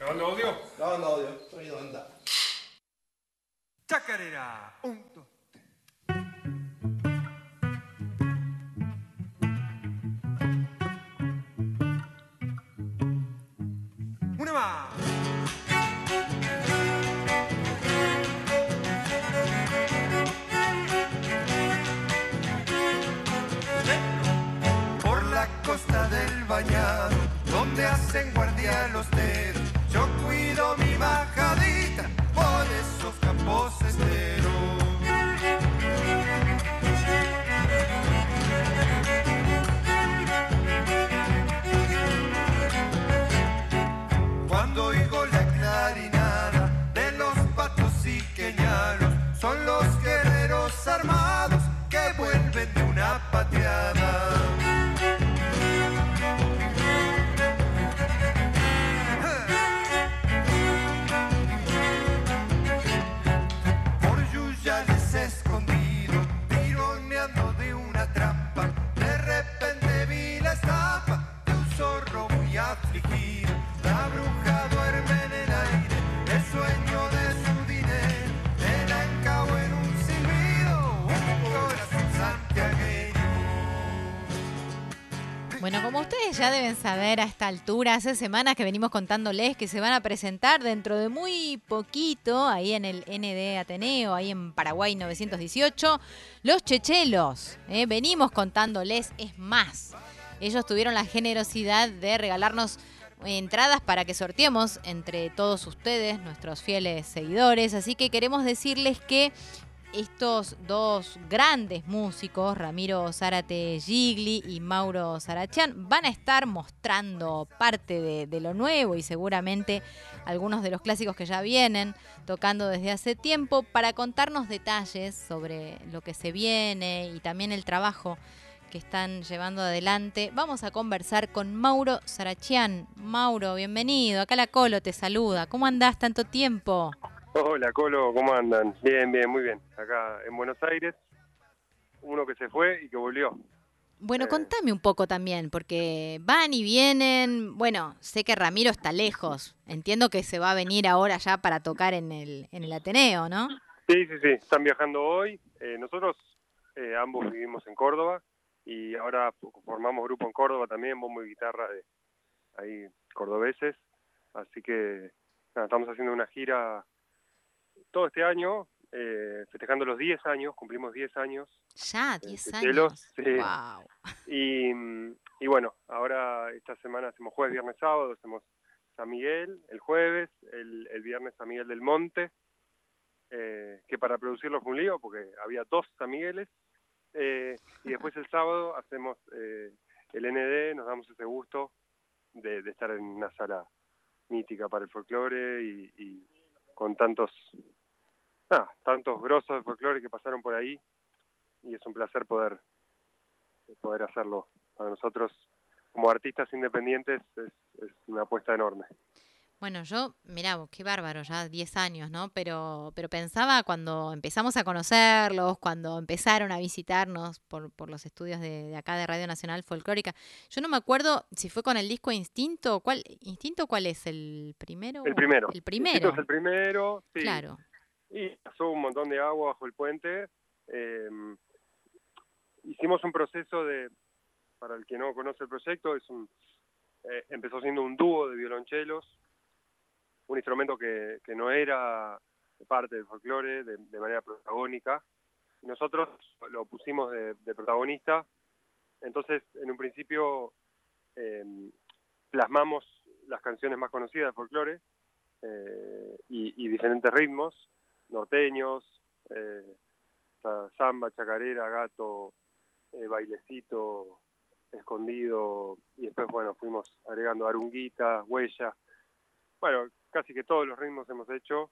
¿Grabando audio? Grabando audio, sonido, anda. Chacarera. Un, dos. Una más. Por la costa del Bañado, donde hacen guardia los teros, yo cuido mi majadita por esos campos esteros. Cuando oigo la clarinada de los patos y queñalos, son los guerreros armados que vuelven de una pateada. Por Yuyales escondido, tironeando de una trampa, de repente vi la estampa de un zorro muy afligido. La bruja duerme en el aire, el sueño de su dinero, el encabo en un silbido, un corazón santiagueño. Bueno, como ustedes ya deben saber a esta altura, hace semanas que venimos contándoles que se van a presentar dentro de muy poquito, ahí en el ND Ateneo, ahí en Paraguay 918, los Chechelos. Venimos contándoles, es más, ellos tuvieron la generosidad de regalarnos entradas para que sorteemos entre todos ustedes, nuestros fieles seguidores, así que queremos decirles que estos dos grandes músicos, Ramiro Zárate Gigli y Mauro Sarachán, van a estar mostrando parte de lo nuevo y seguramente algunos de los clásicos que ya vienen tocando desde hace tiempo para contarnos detalles sobre lo que se viene y también el trabajo que están llevando adelante. Vamos a conversar con Mauro Sarachán. Mauro, bienvenido. Acá la Colo te saluda. ¿Cómo andás tanto tiempo? Hola, Colo, ¿cómo andan? Bien, bien, muy bien. Acá en Buenos Aires, uno que se fue y que volvió. Bueno, contame un poco también, porque van y vienen. Bueno, sé que Ramiro está lejos. Entiendo que se va a venir ahora ya para tocar en el Ateneo, ¿no? Sí, sí, sí, están viajando hoy. Nosotros ambos vivimos en Córdoba y ahora formamos grupo en Córdoba también, bombo y guitarra de ahí cordobeses. Así que nada, estamos haciendo una gira todo este año, festejando los 10 años, cumplimos 10 años. Ya, 10 Chechelos, años. sí. Wow. Y bueno, ahora esta semana hacemos jueves, viernes, sábado, hacemos San Miguel el jueves, el viernes San Miguel del Monte, que para producirlo fue un lío porque había 2 San Migueles, y después el sábado hacemos el ND, nos damos ese gusto de estar en una sala mítica para el folclore y con tantos grosos de folclore que pasaron por ahí, y es un placer poder hacerlo. Para nosotros, como artistas independientes, es una apuesta enorme. Bueno, mirá vos, qué bárbaro, ya 10 años, ¿no? Pero pensaba cuando empezamos a conocerlos, cuando empezaron a visitarnos por los estudios de acá de Radio Nacional Folclórica. Yo no me acuerdo si fue con el disco Instinto. ¿Instinto cuál es? ¿El primero? El primero. El primero. Instinto es el primero, sí. Claro. Y pasó un montón de agua bajo el puente. Hicimos un proceso para el que no conoce el proyecto, empezó siendo un dúo de violonchelos, un instrumento que no era parte del folclore de manera protagónica. Nosotros lo pusimos de protagonista. Entonces, en un principio, plasmamos las canciones más conocidas del folclore y diferentes ritmos, norteños, samba, chacarera, gato, bailecito, escondido, y después, bueno, fuimos agregando arunguita, huella. Bueno, casi que todos los ritmos hemos hecho.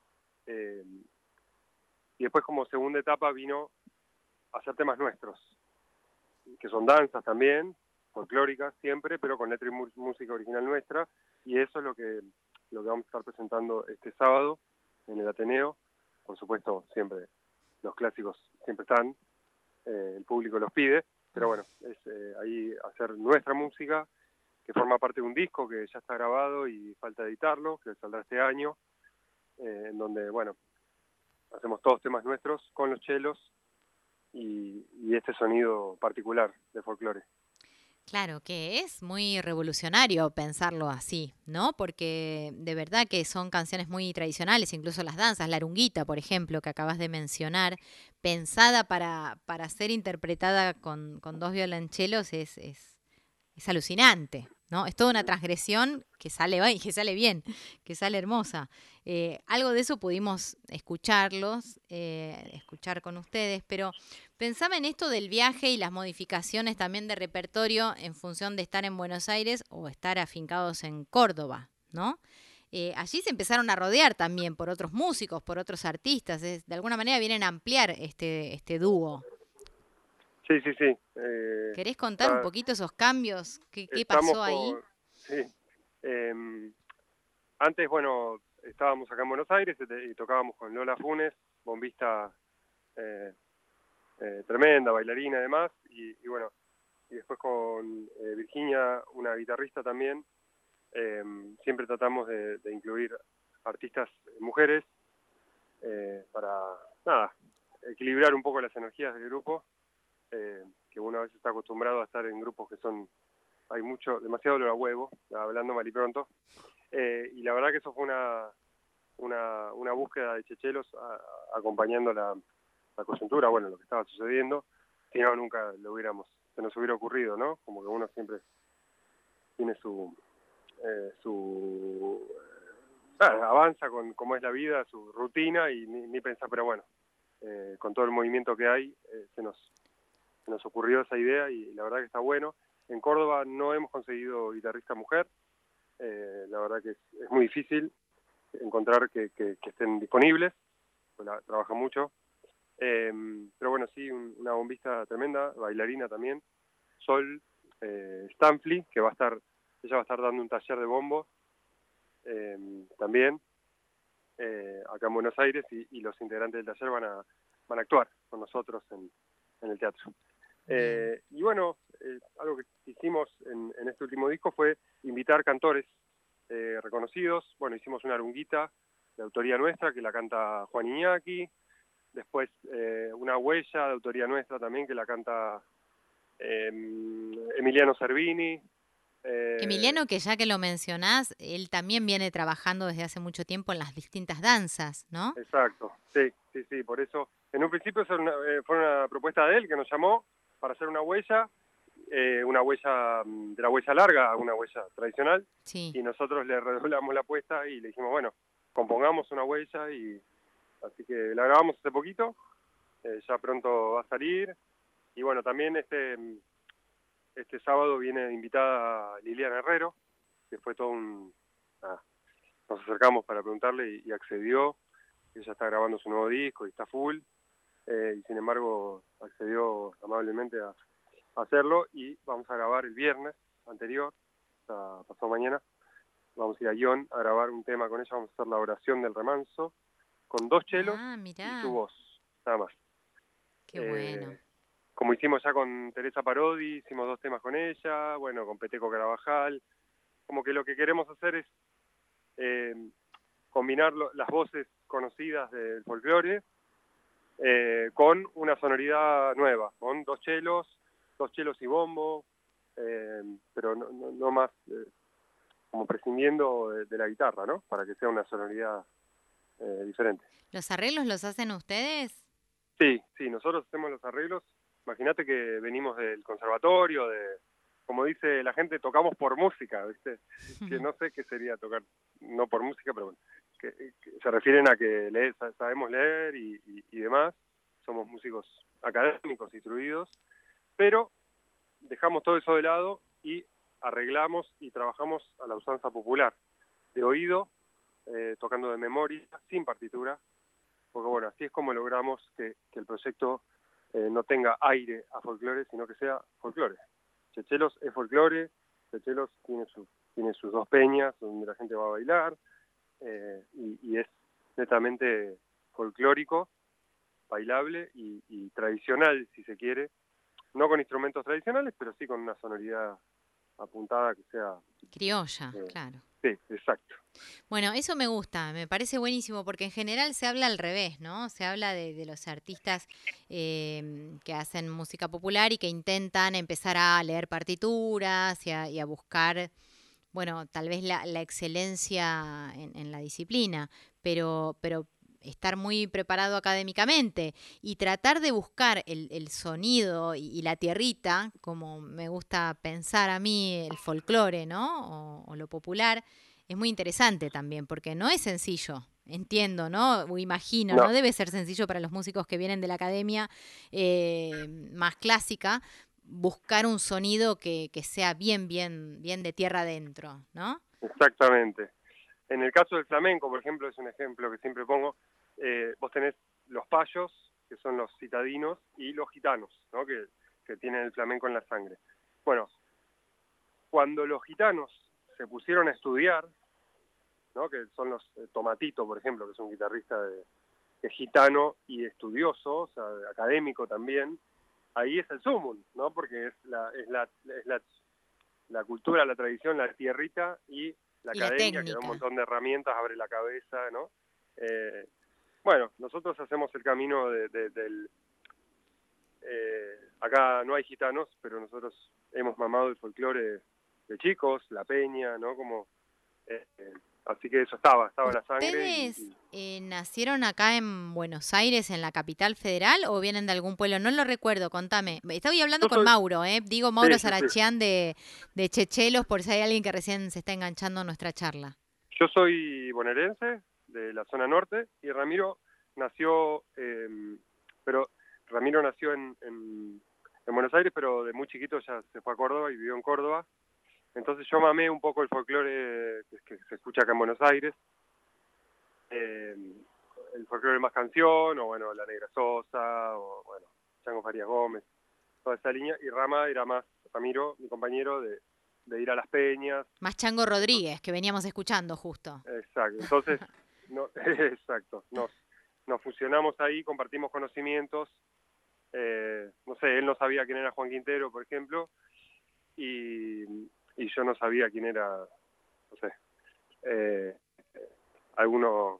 Y después, como segunda etapa, vino a hacer temas nuestros, que son danzas también, folclóricas siempre, pero con letra y música original nuestra. Y eso es lo que vamos a estar presentando este sábado en el Ateneo. Por supuesto, siempre los clásicos siempre están, el público los pide, pero bueno, es ahí hacer nuestra música que forma parte de un disco que ya está grabado y falta editarlo, que saldrá este año, en donde, bueno, hacemos todos temas nuestros con los chelos y este sonido particular de folclore. Claro, que es muy revolucionario pensarlo así, ¿no? Porque de verdad que son canciones muy tradicionales, incluso las danzas, la arunguita, por ejemplo, que acabas de mencionar, pensada para ser interpretada con dos violonchelos es alucinante, ¿no? Es toda una transgresión que sale bien, que sale hermosa. Algo de eso pudimos escuchar con ustedes, pero pensaba en esto del viaje y las modificaciones también de repertorio en función de estar en Buenos Aires o estar afincados en Córdoba, ¿no? Allí se empezaron a rodear también por otros músicos, por otros artistas, de alguna manera vienen a ampliar este dúo. Sí, sí, sí. ¿Querés contar un poquito esos cambios? ¿Qué Estamos pasó ahí? sí. Antes, bueno, estábamos acá en Buenos Aires y tocábamos con Lola Funes, bombista tremenda, bailarina además, y bueno, y después con Virginia, una guitarrista también. Siempre tratamos de incluir artistas mujeres para, nada, equilibrar un poco las energías del grupo, que uno a veces está acostumbrado a estar en grupos que hay demasiado olor a huevo, hablando mal y pronto, y la verdad que eso fue una búsqueda de chechelos acompañando la coyuntura, bueno, lo que estaba sucediendo. Si no, nunca se nos hubiera ocurrido, ¿no? Como que uno siempre tiene avanza con cómo es la vida, su rutina, y ni pensar, pero bueno, con todo el movimiento que hay, se nos ocurrió esa idea y la verdad que está bueno. En Córdoba no hemos conseguido guitarrista mujer, la verdad que es muy difícil encontrar que estén disponibles, pues trabaja mucho, pero bueno, sí, una bombista tremenda, bailarina también, Sol Stanfli, que ella va a estar dando un taller de bombo también acá en Buenos Aires, y los integrantes del taller van a actuar con nosotros en el teatro. Y bueno, algo que hicimos en este último disco fue invitar cantores reconocidos. Bueno, hicimos una arunguita de autoría nuestra que la canta Juan Iñaki, después una huella de autoría nuestra también que la canta Emiliano Cervini. Emiliano, que ya que lo mencionás, él también viene trabajando desde hace mucho tiempo en las distintas danzas, ¿no? Exacto, sí, por eso. En un principio fue una propuesta de él que nos llamó para hacer una huella de la huella larga, una huella tradicional, Sí. y nosotros le redoblamos la apuesta y le dijimos, bueno, compongamos una huella, y así que la grabamos hace poquito, ya pronto va a salir, y bueno, también este sábado viene invitada Liliana Herrero, que fue todo nos acercamos para preguntarle y accedió. Ella está grabando su nuevo disco y está full, y sin embargo accedió amablemente a hacerlo, y vamos a grabar el viernes anterior, pasado mañana, vamos a ir a Ion a grabar un tema con ella, vamos a hacer la oración del remanso, con 2 chelos y su voz, nada más. Qué bueno. Como hicimos ya con Teresa Parodi, hicimos 2 temas con ella, bueno, con Peteco Carabajal, como que lo que queremos hacer es combinar las voces conocidas del folclore con una sonoridad nueva, con 2 chelos y bombo, pero no más, como prescindiendo de la guitarra, ¿no? Para que sea una sonoridad diferente. ¿Los arreglos los hacen ustedes? Sí, nosotros hacemos los arreglos. Imagínate que venimos del conservatorio, como dice la gente, tocamos por música, ¿viste? Que no sé qué sería tocar no por música, pero bueno, que se refieren a que sabemos leer y demás, somos músicos académicos, instruidos, pero dejamos todo eso de lado y arreglamos y trabajamos a la usanza popular, de oído, tocando de memoria, sin partitura, porque bueno, así es como logramos que el proyecto no tenga aire a folclore, sino que sea folclore. Chechelos es folclore, Chechelos tiene sus 2 peñas donde la gente va a bailar, y es netamente folclórico, bailable y tradicional, si se quiere, no con instrumentos tradicionales, pero sí con una sonoridad apuntada a que sea... Criolla, claro. Sí, exacto. Bueno, eso me gusta, me parece buenísimo, porque en general se habla al revés, ¿no? Se habla de los artistas que hacen música popular y que intentan empezar a leer partituras y a buscar, bueno, tal vez la excelencia en la disciplina, pero estar muy preparado académicamente y tratar de buscar el sonido y la tierrita, como me gusta pensar a mí el folclore, ¿no? O lo popular, es muy interesante también, porque no es sencillo. Entiendo, ¿no? O imagino, No, no debe ser sencillo para los músicos que vienen de la academia más clásica buscar un sonido que sea bien de tierra adentro, ¿no? exactamente. En el caso del flamenco, por ejemplo, es un ejemplo que siempre pongo, vos tenés los payos, que son los citadinos, y los gitanos, ¿no? Que tienen el flamenco en la sangre. Bueno, cuando los gitanos se pusieron a estudiar, ¿no? Que son los Tomatito, por ejemplo, que es un guitarrista que es gitano y estudioso, o sea, académico también, ahí es el sumum, ¿no? Porque la cultura, la tradición, la tierrita y la Y la academia, que da un técnica. montón de herramientas, abre la cabeza, ¿no? Bueno, nosotros hacemos el camino del... acá no hay gitanos, pero nosotros hemos mamado el folclore de chicos, la peña, ¿no? Como, así que eso estaba en la sangre. ¿Ustedes nacieron acá en Buenos Aires, en la capital federal, o vienen de algún pueblo? No lo recuerdo, contame. Estoy hablando Yo con soy... Mauro, ¿eh? Digo Sí, Mauro sí, sí. Sarachián de Chechelos, por si hay alguien que recién se está enganchando a nuestra charla. Yo soy bonaerense, de la zona norte, y Ramiro nació, pero Ramiro nació en Buenos Aires, pero de muy chiquito ya se fue a Córdoba y vivió en Córdoba. Entonces yo mamé un poco el folclore que se escucha acá en Buenos Aires. El folclore más canción, o bueno, La Negra Sosa, o bueno, Chango Farías Gómez, toda esa línea. Y Rama era más, Ramiro, mi compañero, de ir a las peñas. Más Chango Rodríguez, que veníamos escuchando justo. Exacto, entonces, no, exacto, nos fusionamos ahí, compartimos conocimientos. No sé, él no sabía quién era Juan Quintero, por ejemplo, y yo no sabía quién era, no sé, alguno,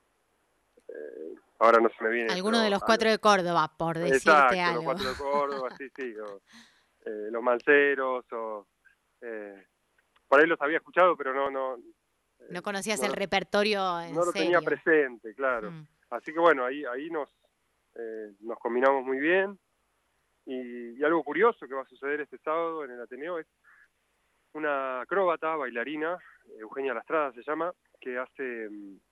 ahora no se me viene. Alguno de Pero, los cuatro de Córdoba, por decirte exacto, los algo. cuatro de Córdoba, sí, o, los Manceros, o por ahí los había escuchado, pero No conocías no, el repertorio en no lo tenía serio. presente, claro. Mm. Así que bueno, ahí nos combinamos muy bien. Y algo curioso que va a suceder este sábado en el Ateneo es una acróbata, bailarina, Eugenia Lastrada se llama, que hace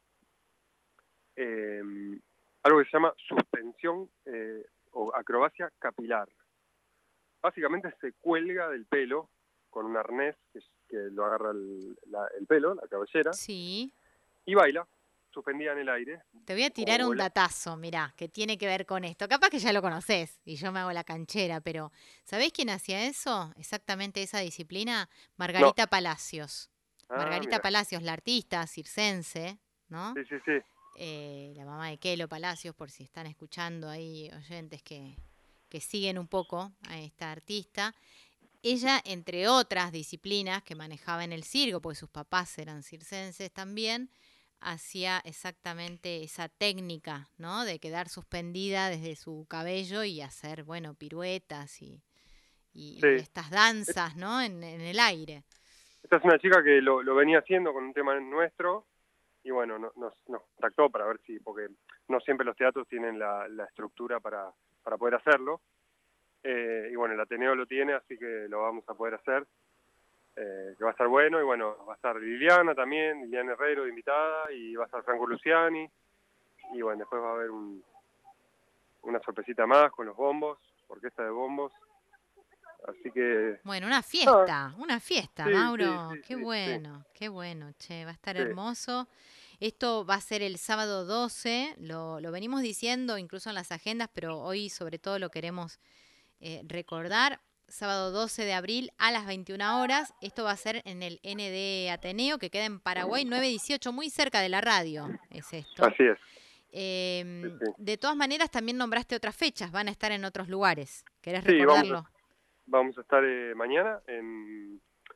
algo que se llama suspensión o acrobacia capilar. Básicamente se cuelga del pelo con un arnés que lo agarra el pelo, la cabellera, Sí. y baila, suspendida en el aire. Te voy a Como tirar un vuela. datazo, mirá, que tiene que ver con esto. Capaz que ya lo conoces y yo me hago la canchera, pero ¿sabés quién hacía eso? Exactamente esa disciplina. No. Margarita Palacios. Margarita Mira. Palacios, la artista circense, ¿no? Sí. La mamá de Kelo Palacios, por si están escuchando ahí oyentes que siguen un poco a esta artista. Ella, entre otras disciplinas que manejaba en el circo, porque sus papás eran circenses también, hacía exactamente esa técnica, ¿no? De quedar suspendida desde su cabello y hacer, bueno, piruetas y Sí. estas danzas, ¿no? En el aire. Esta es una chica que lo venía haciendo con un tema nuestro y bueno, nos contactó para ver si, porque no siempre los teatros tienen la estructura para poder hacerlo. Y bueno, el Ateneo lo tiene, así que lo vamos a poder hacer, que va a estar bueno. Y bueno, va a estar Liliana también, Liliana Herrero de invitada, y va a estar Franco Luciani. Y bueno, después va a haber una sorpresita más con los bombos, orquesta de bombos. Así que... Bueno, una fiesta, Sí, Mauro. sí, Qué bueno, che, va a estar sí. hermoso. Esto va a ser el sábado 12, lo venimos diciendo incluso en las agendas, pero hoy sobre todo lo queremos recordar. Sábado 12 de abril a las 21 horas. Esto va a ser en el ND Ateneo, que queda en Paraguay 918, muy cerca de la radio, es esto. Así es. Sí. De todas maneras, también nombraste otras fechas, van a estar en otros lugares. ¿Querés Sí, recordarlo? vamos a estar mañana en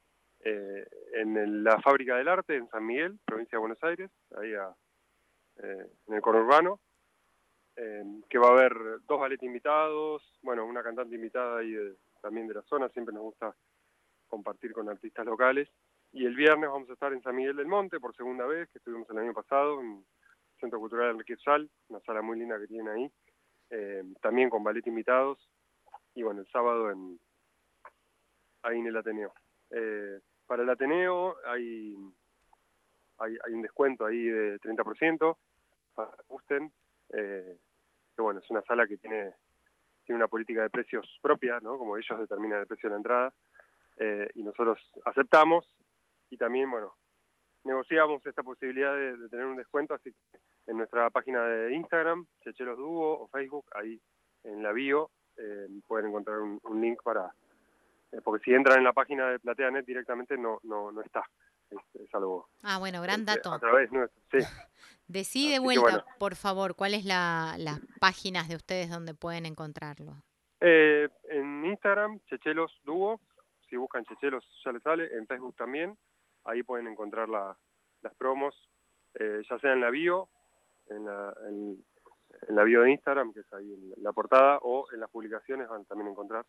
en la Fábrica del Arte en San Miguel, provincia de Buenos Aires, ahí en el conurbano, que va a haber 2 ballet invitados, bueno, una cantante invitada ahí también de la zona, siempre nos gusta compartir con artistas locales. Y el viernes vamos a estar en San Miguel del Monte por segunda vez, que estuvimos el año pasado, en el Centro Cultural Enrique Sal, una sala muy linda que tienen ahí, también con ballet invitados. Y bueno, el sábado ahí en el Ateneo. Para el Ateneo hay un descuento ahí de 30%, para que gusten, que bueno, es una sala que tiene una política de precios propia, ¿no? Como ellos determinan el precio de la entrada, y nosotros aceptamos, y también, bueno, negociamos esta posibilidad de tener un descuento, así que en nuestra página de Instagram, Chechelos Dúo, o Facebook, ahí en la bio, pueden encontrar un link porque si entran en la página de PlateaNet directamente no está. Es algo... bueno, gran dato. A través nuestro, sí. Decí de Así vuelta, bueno. por favor, ¿cuáles las páginas de ustedes donde pueden encontrarlo? En Instagram, Chechelos Dúo, si buscan Chechelos ya les sale, en Facebook también, ahí pueden encontrar las promos, ya sea en la bio, en la bio de Instagram, que es ahí en la portada, o en las publicaciones van también a encontrar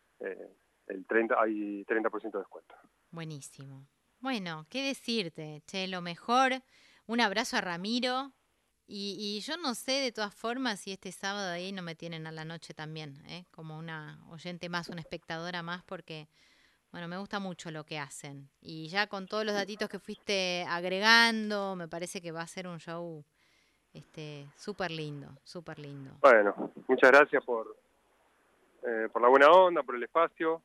hay 30% de descuento. Buenísimo. Bueno, ¿qué decirte? Che, lo mejor, un abrazo a Ramiro, y yo no sé de todas formas si este sábado ahí no me tienen a la noche también, como una oyente más, una espectadora más, porque, bueno, me gusta mucho lo que hacen. Y ya con todos los datitos que fuiste agregando, me parece que va a ser un show súper lindo, súper lindo. Bueno, muchas gracias por la buena onda, por el espacio,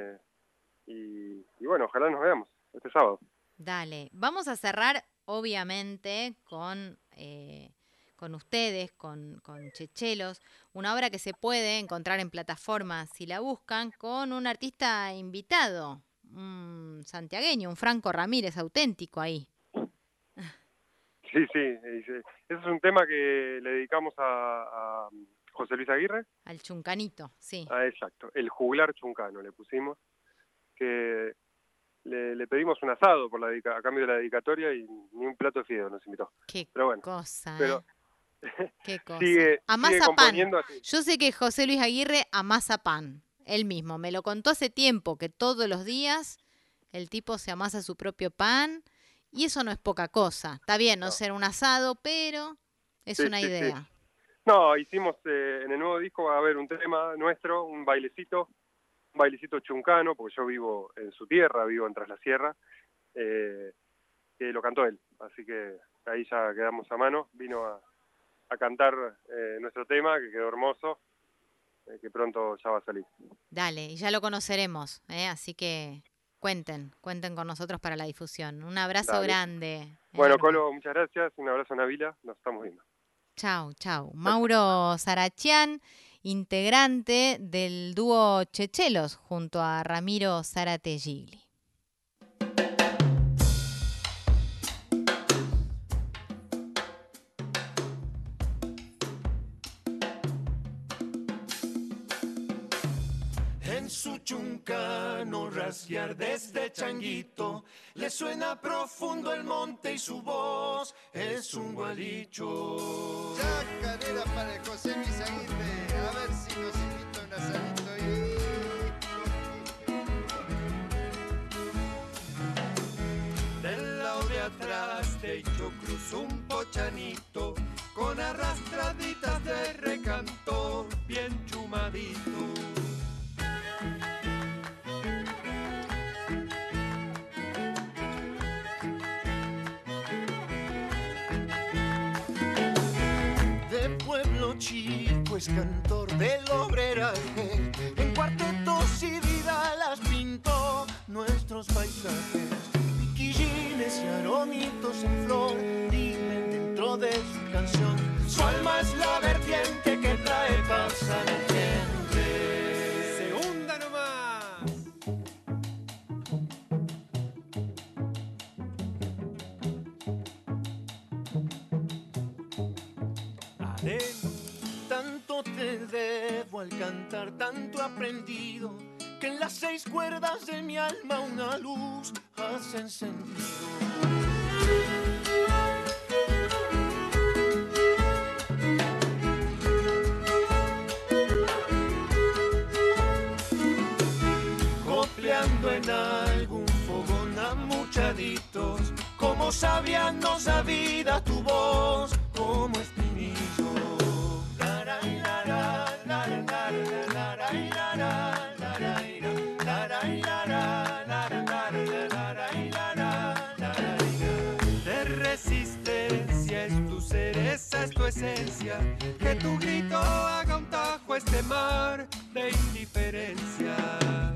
y bueno, ojalá nos veamos este sábado. Dale, vamos a cerrar obviamente con ustedes, con Chechelos, una obra que se puede encontrar en plataformas si la buscan, con un artista invitado, un santiagueño, un Franco Ramírez auténtico ahí. Sí, ese es un tema que le dedicamos a José Luis Aguirre. Al chuncanito, sí. Exacto, el juglar chuncano le pusimos, que le pedimos un asado a cambio de la dedicatoria, y ni un plato de fideo nos invitó. Qué pero bueno, cosa, Qué cosa. sigue componiendo así. Yo sé que José Luis Aguirre amasa pan, él mismo. Me lo contó hace tiempo, que todos los días el tipo se amasa su propio pan, y eso no es poca cosa. Está bien no ser un asado, pero es una idea. Sí. No, hicimos en el nuevo disco va a haber un tema nuestro, un bailecito chuncano, porque yo vivo en su tierra, vivo en Tras la Sierra, que lo cantó él, así que ahí ya quedamos a mano. Vino a cantar nuestro tema, que quedó hermoso, que pronto ya va a salir. Dale, y ya lo conoceremos, así que cuenten con nosotros para la difusión. Un abrazo grande. Bueno, Colo, muchas gracias, un abrazo a Navila, nos estamos viendo. Chau. Mauro Sarachian, integrante del dúo Chechelos, junto a Ramiro Zárate Gigli. En su chuncano rasguear de este changuito, le suena profundo el monte y su voz es un gualicho. Chacarera para el José Luis Aguirre, a ver si nos invita un asadito ahí. Del lado de atrás de hecho cruzó un pochanito, con arrastraditas de recanto, bien chumadito. Chico es cantor del obreraje, en cuartetos y vidalas pintó nuestros paisajes. Piquillines y aromitos en flor rimen dentro de su canción. Su alma es la vertiente que trae paz a la gente. Segunda nomás. Tanto te debo al cantar, tanto he aprendido, que en las 6 cuerdas de mi alma una luz hace encendido. Copleando en algún fogón amuchaditos, como sabíamos la vida tu voz, como espinillo. De resistencia es tu ser, esa es tu esencia, que tu grito haga un tajo a este mar de indiferencia.